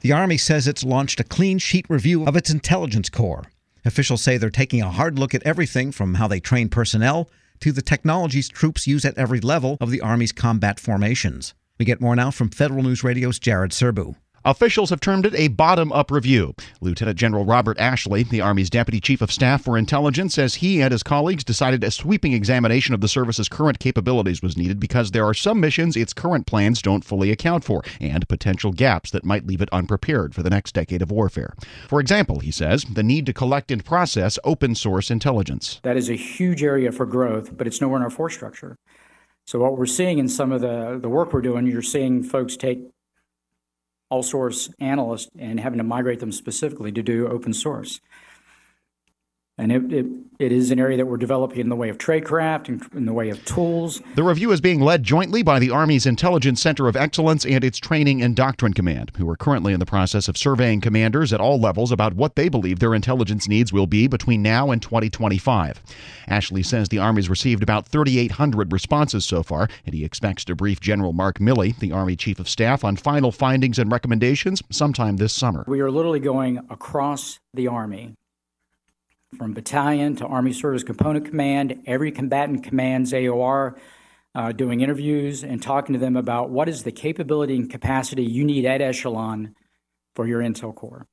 The Army says it's launched a clean sheet review of its intelligence corps. Officials say they're taking a hard look at everything from how they train personnel to the technologies troops use at every level of the Army's combat formations. We get more now from Federal News Radio's Jared Serbu. Officials have termed it a bottom-up review. Lieutenant General Robert Ashley, the Army's Deputy Chief of Staff for Intelligence, says he and his colleagues decided a sweeping examination of the service's current capabilities was needed because there are some missions its current plans don't fully account for, and potential gaps that might leave it unprepared for the next decade of warfare. For example, he says, the need to collect and process open-source intelligence. That is a huge area for growth, but it's nowhere in our force structure. So what we're seeing in some of the work we're doing, you're seeing folks take all source analysts and having to migrate them specifically to do open source. And it is an area that we're developing in the way of tradecraft and in the way of tools. The review is being led jointly by the Army's Intelligence Center of Excellence and its Training and Doctrine Command, who are currently in the process of surveying commanders at all levels about what they believe their intelligence needs will be between now and 2025. Ashley says the Army's received about 3,800 responses so far, and he expects to brief General Mark Milley, the Army Chief of Staff, on final findings and recommendations sometime this summer. We are literally going across the Army, from battalion to Army Service Component Command, every combatant command's AOR, doing interviews and talking to them about what is the capability and capacity you need at echelon for your Intel Corps.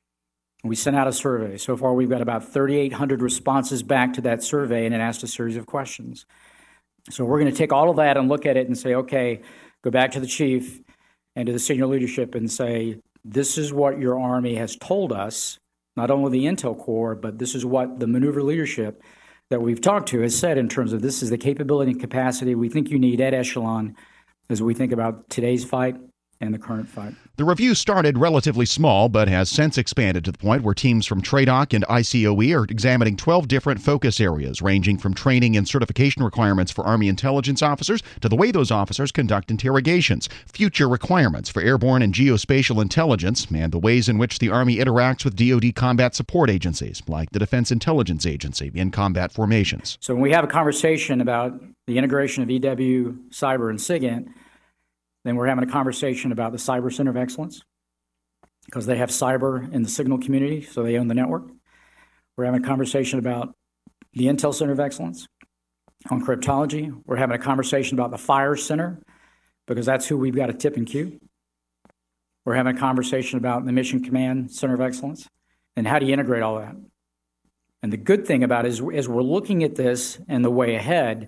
We sent out a survey. So far, we've got about 3,800 responses back to that survey, and it asked a series of questions. So we're going to take all of that and look at it and say, okay, go back to the chief and to the senior leadership and say, this is what your Army has told us, not only the Intel Corps, but this is what the maneuver leadership that we've talked to has said in terms of this is the capability and capacity we think you need at echelon as we think about today's fight and the current fight. The review started relatively small, but has since expanded to the point where teams from TRADOC and ICOE are examining 12 different focus areas, ranging from training and certification requirements for Army intelligence officers to the way those officers conduct interrogations, future requirements for airborne and geospatial intelligence, and the ways in which the Army interacts with DoD combat support agencies, like the Defense Intelligence Agency, in combat formations. So when we have a conversation about the integration of EW, cyber, and SIGINT, then we're having a conversation about the Cyber Center of Excellence, because they have cyber in the signal community, so they own the network. We're having a conversation about the Intel Center of Excellence on cryptology. We're having a conversation about the Fire Center, because that's who we've got to tip and cue. We're having a conversation about the Mission Command Center of Excellence, and how do you integrate all that? And the good thing about it is, as we're looking at this and the way ahead,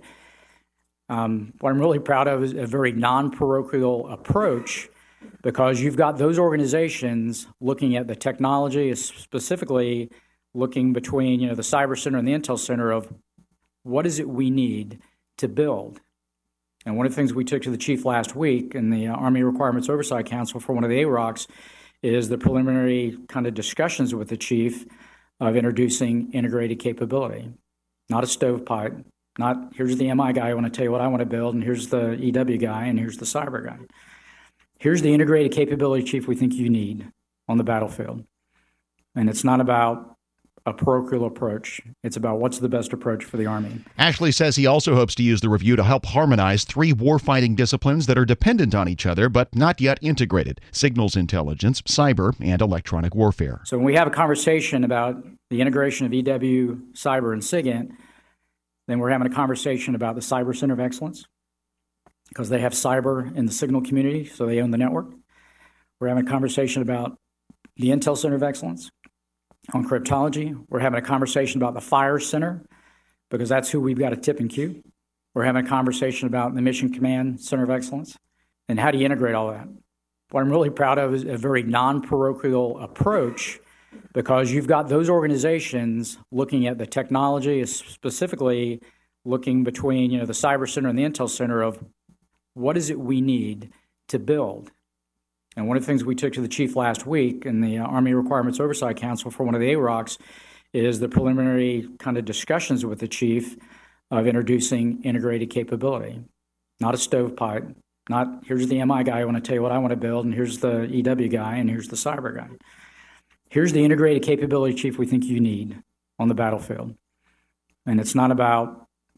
what I'm really proud of is a very non-parochial approach, because you've got those organizations looking at the technology, specifically looking between the Cyber Center and the Intel Center of what is it we need to build. And one of the things we took to the chief last week in the Army Requirements Oversight Council for one of the AROCs is the preliminary kind of discussions with the chief of introducing integrated capability, not a stovepipe. Not, here's the MI guy, I want to tell you what I want to build, and here's the EW guy, and here's the cyber guy. Here's the integrated capability, Chief, we think you need on the battlefield. And it's not about a parochial approach. It's about what's the best approach for the Army. Ashley says he also hopes to use the review to help harmonize 3 warfighting disciplines that are dependent on each other, but not yet integrated: signals intelligence, cyber, and electronic warfare. So when we have a conversation about the integration of EW, cyber, and SIGINT, then we're having a conversation about the Cyber Center of Excellence, because they have cyber in the signal community, so they own the network. We're having a conversation about the Intel Center of Excellence on cryptology. We're having a conversation about the Fire Center, because that's who we've got to tip and cue. We're having a conversation about the Mission Command Center of Excellence, and how do you integrate all that? What I'm really proud of is a very non-parochial approach, because you've got those organizations looking at the technology, specifically looking between the Cyber Center and the Intel Center of what is it we need to build. And one of the things we took to the chief last week in the Army Requirements Oversight Council for one of the AROCs is the preliminary kind of discussions with the chief of introducing integrated capability, not a stovepipe. Not, here's the MI guy, I want to tell you what I want to build, and here's the EW guy, and here's the cyber guy. Here's the integrated capability, Chief, we think you need on the battlefield. And it's not about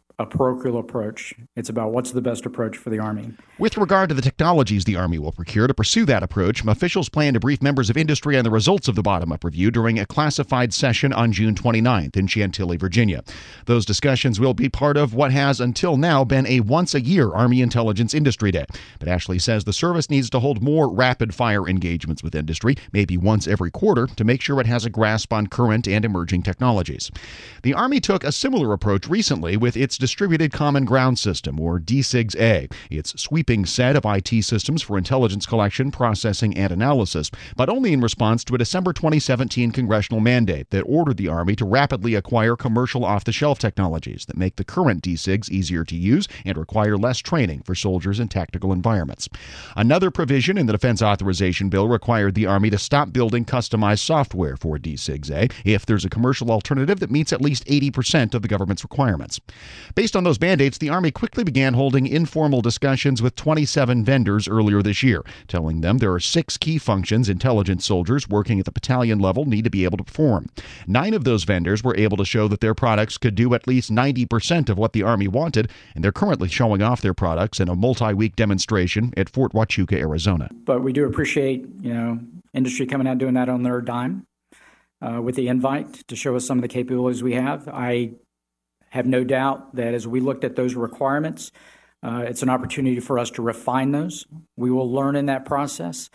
a parochial approach. It's about what's the best approach for the Army. With regard to the technologies the Army will procure to pursue that approach, officials plan to brief members of industry on the results of the bottom-up review during a classified session on June 29th in Chantilly, Virginia. Those discussions will be part of what has until now been a once-a-year Army Intelligence Industry Day. But Ashley says the service needs to hold more rapid-fire engagements with industry, maybe once every quarter, to make sure it has a grasp on current and emerging technologies. The Army took a similar approach recently with its Distributed Common Ground System, or DCIGS-A, its sweeping set of IT systems for intelligence collection, processing, and analysis, but only in response to a December 2017 congressional mandate that ordered the Army to rapidly acquire commercial off-the-shelf technologies that make the current DCIGS easier to use and require less training for soldiers in tactical environments. Another provision in the Defense Authorization Bill required the Army to stop building customized software for DCIGS-A if there's a commercial alternative that meets at least 80% of the government's requirements. Based on those mandates, the Army quickly began holding informal discussions with 27 vendors earlier this year, telling them there are 6 key functions intelligence soldiers working at the battalion level need to be able to perform. 9 of those vendors were able to show that their products could do at least 90% of what the Army wanted, and they're currently showing off their products in a multi-week demonstration at Fort Huachuca, Arizona. But we do appreciate, industry coming out doing that on their dime with the invite to show us some of the capabilities we have. I have no doubt that as we looked at those requirements, it's an opportunity for us to refine those. We will learn in that process,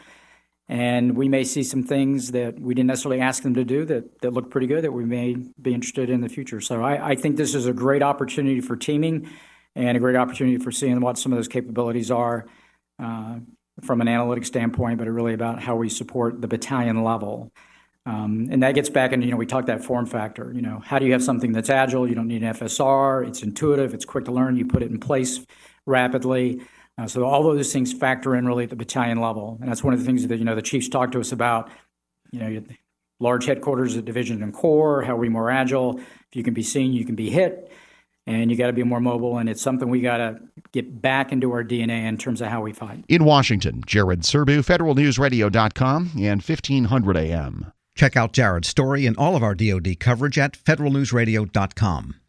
and we may see some things that we didn't necessarily ask them to do that look pretty good that we may be interested in the future. So I think this is a great opportunity for teaming and a great opportunity for seeing what some of those capabilities are from an analytic standpoint, but really about how we support the battalion level. And that gets back into, we talked that form factor. How do you have something that's agile? You don't need an FSR. It's intuitive. It's quick to learn. You put it in place rapidly. So all those things factor in really at the battalion level. And that's one of the things that, the chiefs talk to us about, large headquarters of division and corps, how are we more agile? If you can be seen, you can be hit. And you got to be more mobile. And it's something we got to get back into our DNA in terms of how we fight. In Washington, Jared Serbu, federalnewsradio.com and 1500 AM. Check out Jared's story and all of our DoD coverage at federalnewsradio.com.